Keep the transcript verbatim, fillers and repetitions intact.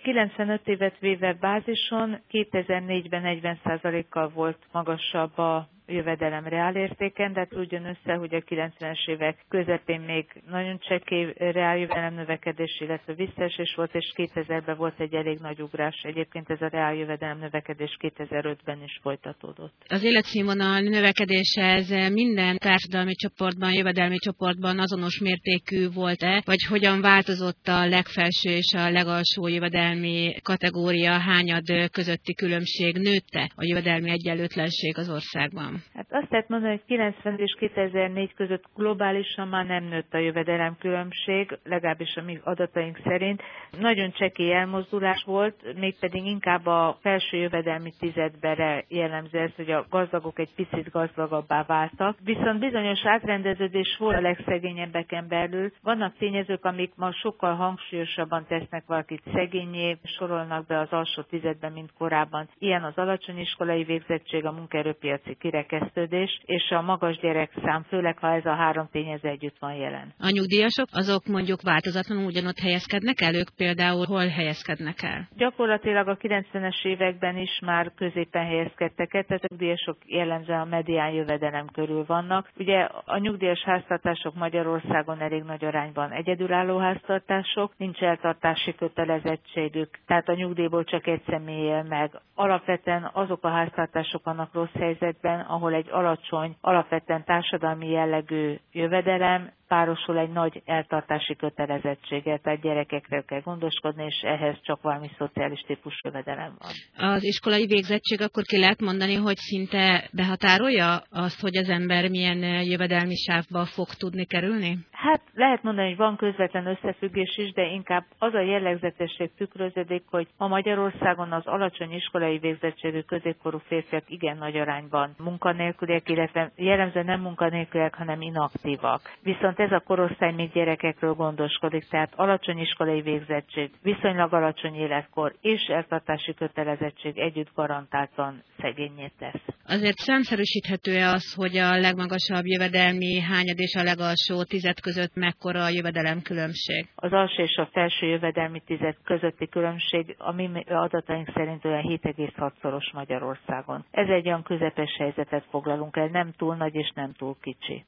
kilencvenöt évet véve bázison kétezer-négyben negyven százalékkal volt magasabb a jövedelem reálértéken, de hát úgy jön össze, hogy a kilencvenes évek közepén még nagyon csekély reáljövedelem növekedés, illetve visszaesés volt, és kétezerben volt egy elég nagy ugrás. Egyébként ez a reáljövedelem növekedés kétezer-ötben is folytatódott. Az életszínvonal növekedése ez minden társadalmi csoportban, jövedelmi csoportban azonos mértékű volt-e, vagy hogyan változott a legfelső és a legalsó jövedelmi kategória hányad közötti különbség, nőtte a jövedelmi egyenlőtlenség az országban? Hát azt lehet mondani, hogy kilencven és kétezer-négy között globálisan már nem nőtt a jövedelemkülönbség, legalábbis a mi adataink szerint. Nagyon csekély elmozdulás volt, mégpedig inkább a felső jövedelmi tizedbere jellemző ez, hogy a gazdagok egy picit gazdagabbá váltak. Viszont bizonyos átrendeződés volt a legszegényebbeken belül. Vannak tényezők, amik ma sokkal hangsúlyosabban tesznek valakit szegényé, sorolnak be az alsó tizedben, mint korábban. Ilyen az alacsony iskolai végzettség, a munkaerőpiaci kirekesztődés és a magas gyerekszám, főleg ha ez a három tényező együtt van jelen. A nyugdíjasok azok mondjuk változatlanul ugyanott helyezkednek el, ők például hol helyezkednek el? Gyakorlatilag a kilencvenes években is már középen helyezkedtek el, tehát a nyugdíjasok jellemzően a medián jövedelem körül vannak. Ugye a nyugdíjas háztartások Magyarországon elég nagy arányban egyedülálló háztartások, nincs eltartási kötelezettségük, tehát a nyugdíjból csak egy személy él meg. Alapvetően azok a háztartások vannak rossz helyzetben, ahol egy alacsony, alapvetően társadalmi jellegű jövedelem párosul egy nagy eltartási kötelezettséggel, tehát gyerekekről kell gondoskodni, és ehhez csak valami szociális típusú jövedelem van. Az iskolai végzettség akkor ki lehet mondani, hogy szinte behatárolja azt, hogy az ember milyen jövedelmi sávba fog tudni kerülni? Hát lehet mondani, hogy van közvetlen összefüggés is, de inkább az a jellegzetesség tükröződik, hogy ma Magyarországon az alacsony iskolai végzettségű középkorú férfiak igen nagy arányban munkanélküliek, illetve jellemzően nem munkanélküliek, hanem inaktívak. Viszont ez a korosztály még gyerekekről gondoskodik, tehát alacsony iskolai végzettség, viszonylag alacsony életkor és eltartási kötelezettség együtt garantáltan szegénnyé tesz. Azért számszerűsíthető-e az, hogy a legmagasabb jövedelmi hányad és a legalsó tized között mekkora a jövedelemkülönbség? Az alsó és a felső jövedelmi tized közötti különbség a mi adataink szerint olyan hét egész hat-szoros Magyarországon. Ez egy olyan közepes helyzetet foglalunk el, nem túl nagy és nem túl kicsi.